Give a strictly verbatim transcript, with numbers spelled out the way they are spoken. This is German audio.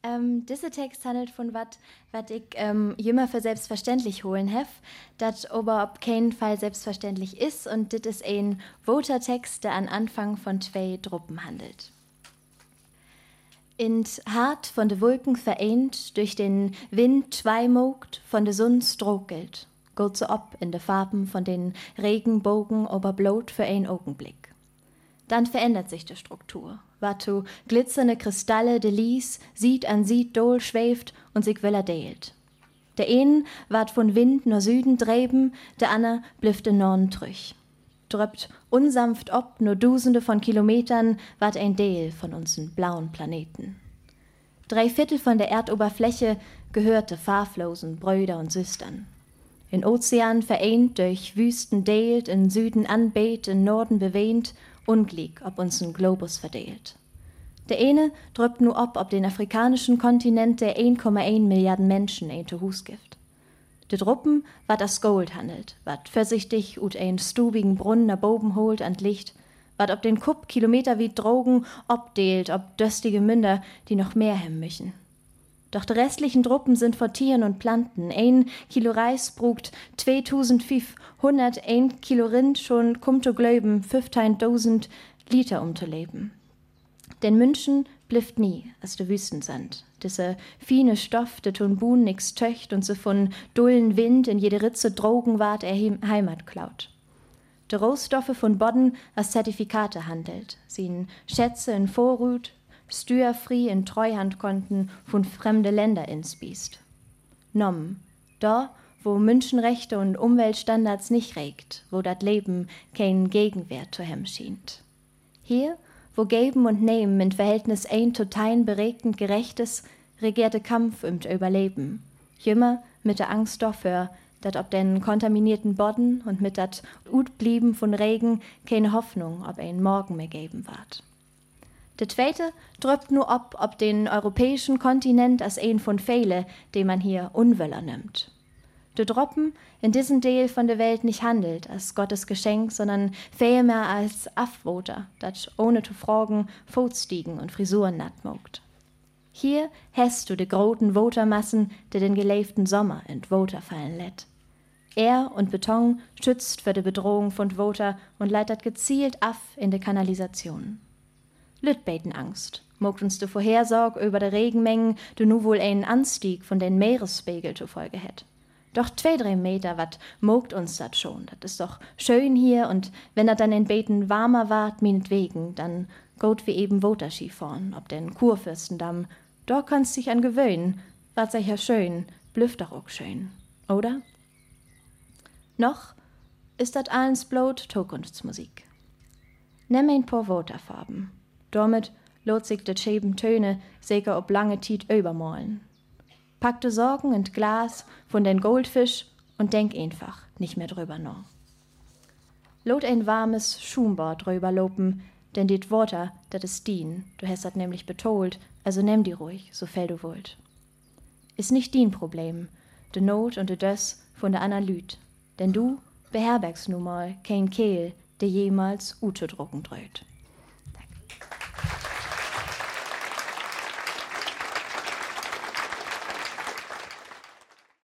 Ähm, dieser Text handelt von was, was ich ähm, immer für selbstverständlich holen hef, das aber auf keinen Fall selbstverständlich ist, und das ist ein Votertext, der an Anfang von zwei Druppen handelt. In Hart von de Wolken vereint, durch den Wind zweimogt, von de Sonn strokelt, geht so ob in de Farben von den Regenbogen oberblot für ein Augenblick. Dann verändert sich die Struktur. Watu glitzernde Kristalle de Lies sieht an sieht dohl schweft und sich willer deelt. Der een ward von Wind nur Süden dreben, der ander blüfft in Norden trüch. Dröppt unsanft ob, nur Dusende von Kilometern, ward ein Deel von unseren blauen Planeten. Drei Viertel von der Erdoberfläche gehörte fahrflosen Brüder und Süstern. In Ozean vereint, durch Wüsten deelt, in Süden anbet, in Norden bewehnt, unglieg ob unseren Globus verdeelt. Der eine drückt nur ob, ob den afrikanischen Kontinent der ein Komma eins Milliarden Menschen ein zu Hus gibt. De Druppen, wat das Gold handelt, wat vorsichtig ut ein stubigen Brunnen erboben holt an Licht, wat ob den Kupp Kilometer wie Drogen obdeelt, ob döstige Münder, die noch mehr hemmen müssen. Doch die restlichen Druppen sind vor Tieren und Planten. Ein Kilo Reis brugt zweitausendfünfhundert, ein Kilo Rind schon kommt zu glöben, fünftausend Liter um zu leben. Den München blifft nie als de Wüstensand. Diese fine Stoff, de tun Buhn nix töcht und so von dullen Wind in jede Ritze Drogen ward er Heimat klaut. De Rohstoffe von Bodden als Zertifikate handelt, sien Schätze in Vorrut, steuerfrei in Treuhandkonten von fremde Länder insbiest. Nomm, da, wo Menschenrechte und Umweltstandards nicht regt, wo dat Leben keinen Gegenwert zu hem schient. Hier, wo Geben und Nehmen in Verhältnis ein total beregend Gerechtes, regierte Kampf ums Überleben. Jümmer mit der Angst dafür, dat ob den kontaminierten Bodden und mit dat Utblieben von Regen keine Hoffnung ob ein Morgen mehr geben ward. Der zweite dröppt nur ob, ob den europäischen Kontinent als ein von Fehle, den man hier Unwöller nimmt. De Droppen in diesem Teil von der Welt nicht handelt als Gottes Geschenk, sondern vielmehr als Affvoter, dat ohne zu fragen Fotstiegen und Frisuren nattmogt. Hier hast du de großen Votermassen, die den geleeften Sommer in Voter fallen lädt. Er und Beton schützt für die Bedrohung von Voter und leitet gezielt af in de Kanalisation. Lütbeten Angst, mogt uns de Vorhersorg über de Regenmengen, du nu wohl einen Anstieg von den Meeresspiegel zur Folge hätt. Doch zwei, drei Meter, wat mogt uns dat schon, dat is doch schön hier, und wenn dat dann in Beten warmer ward, meinetwegen, dann geht wie eben Voterski vorn, ob den Kurfürstendamm, da kannst dich an gewöhnen, wat sei ja schön, blüfft doch auch schön, oder? Noch ist dat allens blot Zukunftsmusik. Nimm ein paar Voterfarben. Damit lot sich de schäben Töne sicher ob lange Tiet übermalen. Pack de Sorgen in Glas von den Goldfisch und denk einfach nicht mehr drüber noch. Lot ein warmes Schumbord drüber lopen, denn dit Worte, dat is dien, du hast dat nämlich betolt, also nimm die ruhig, so fell du wollt. Ist nicht dien Problem, de Not und de Döss von der Analyt, denn du beherbergst nun mal kein Kehl, der jemals Ute drucken dreht.